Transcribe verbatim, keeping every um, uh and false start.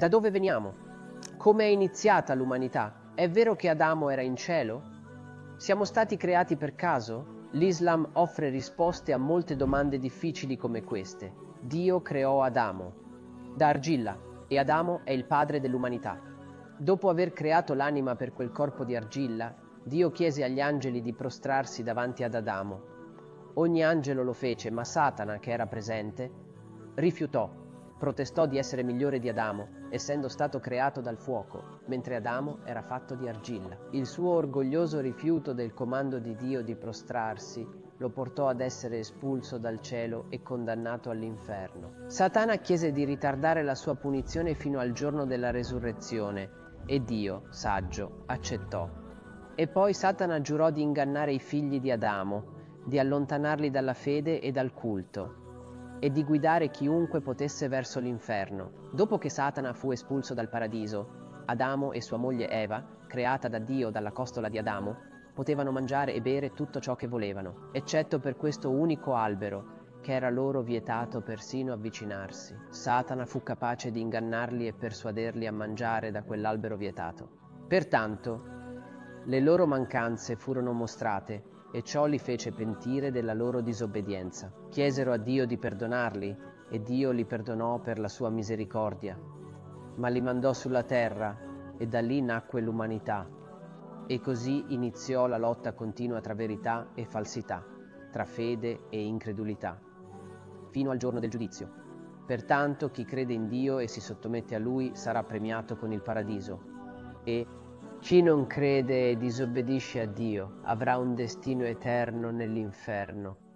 Da dove veniamo? Come è iniziata l'umanità? È vero che Adamo era in cielo? Siamo stati creati per caso? L'Islam offre risposte a molte domande difficili come queste. Dio creò Adamo da argilla e Adamo è il padre dell'umanità. Dopo aver creato l'anima per quel corpo di argilla, Dio chiese agli angeli di prostrarsi davanti ad Adamo. Ogni angelo lo fece, ma Satana, che era presente, rifiutò, protestò di essere migliore di Adamo, essendo stato creato dal fuoco, mentre Adamo era fatto di argilla. Il suo orgoglioso rifiuto del comando di Dio di prostrarsi lo portò ad essere espulso dal cielo e condannato all'inferno. Satana chiese di ritardare la sua punizione fino al giorno della resurrezione e Dio, saggio, accettò. E poi Satana giurò di ingannare i figli di Adamo, di allontanarli dalla fede e dal culto, e di guidare chiunque potesse verso l'inferno. Dopo che Satana fu espulso dal paradiso, Adamo e sua moglie Eva, creata da Dio dalla costola di Adamo, potevano mangiare e bere tutto ciò che volevano, eccetto per questo unico albero, che era loro vietato persino avvicinarsi. Satana fu capace di ingannarli e persuaderli a mangiare da quell'albero vietato. Pertanto, le loro mancanze furono mostrate e ciò li fece pentire della loro disobbedienza. Chiesero a Dio di perdonarli e Dio li perdonò per la sua misericordia, ma li mandò sulla terra e da lì nacque l'umanità. E così iniziò la lotta continua tra verità e falsità, tra fede e incredulità, fino al giorno del giudizio. Pertanto chi crede in Dio e si sottomette a Lui sarà premiato con il paradiso, e chi non crede e disobbedisce a Dio avrà un destino eterno nell'inferno.